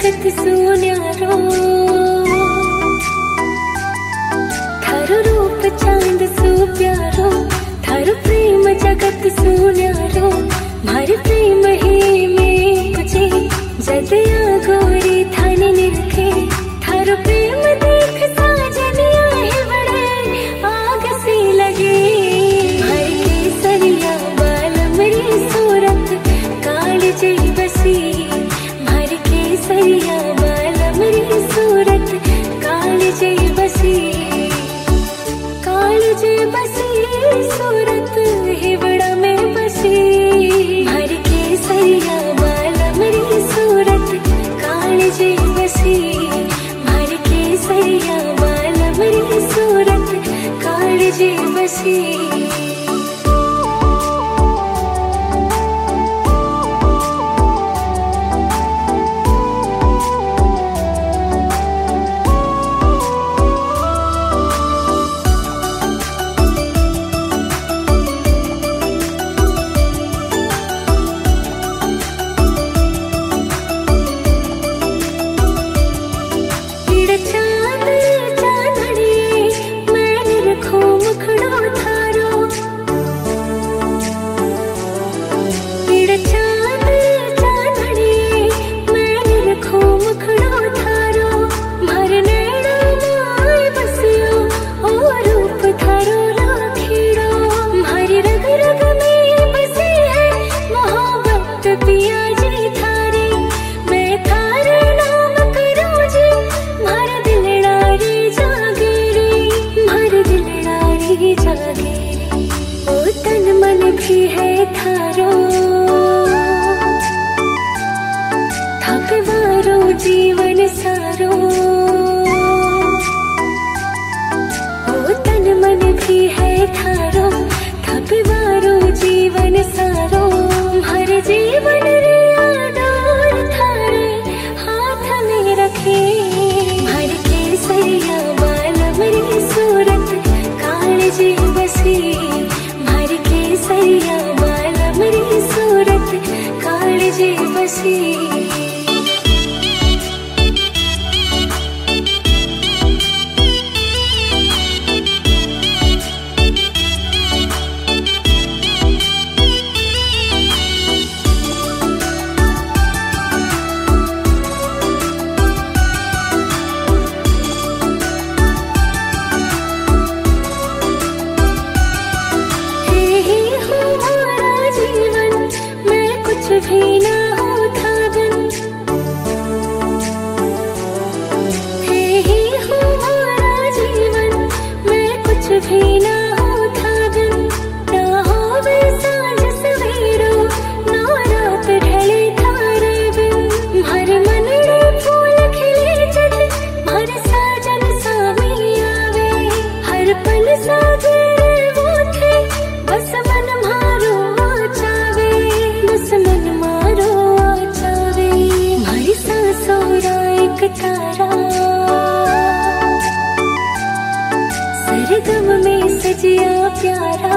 जगत सुन्यारो, थारो रूप चांद सु प्यारो, थारो प्रेम जगत सुन्यारो, मारे प्रेम ही में कुछे जदया गोरी थाने निरखे, थारो प्रेम देख साजनिया है बड़े आग सी लगे। हर केसरिया बाल मेरी सूरत काल जई बसी, हर केसरिया बाल मेरी सूरत काल जई बसी, काल जई बसी सूरत हिवड़ा में बसी, हर केसरिया बाल मेरी सूरत काल जई बसी, हर केसरिया बाल मेरी सूरत काल जई बसी। जीवन सारो ओ तन मन भी है थारो, थकवारो जीवन सारो, हर जीवन रे आडोर थारे हाथ में रखे, हर केसरिया बाल मेरी सूरत काल जी बसी, हर केसरिया बाल मेरी सूरत काल जी बसी। भी ना हो था बिन, हे ही हो हमारा जीवन, मैं कुछ भी ना हो था बिन, ना हो वे सांझ सवेरो, ना रात ढले थारे बिन, हर मन रे फूल खिले जद, हर साजन सामी आवे, हर पल सागर वो थे, बस मन मारो आचावे, बस मन तारा सरगम में सजिया प्यारा,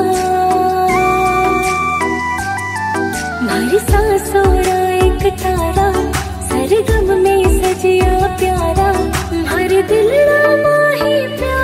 मारी सांसों एक तारा सरगम में सजिया प्यारा, हर दिल माही प्यारा।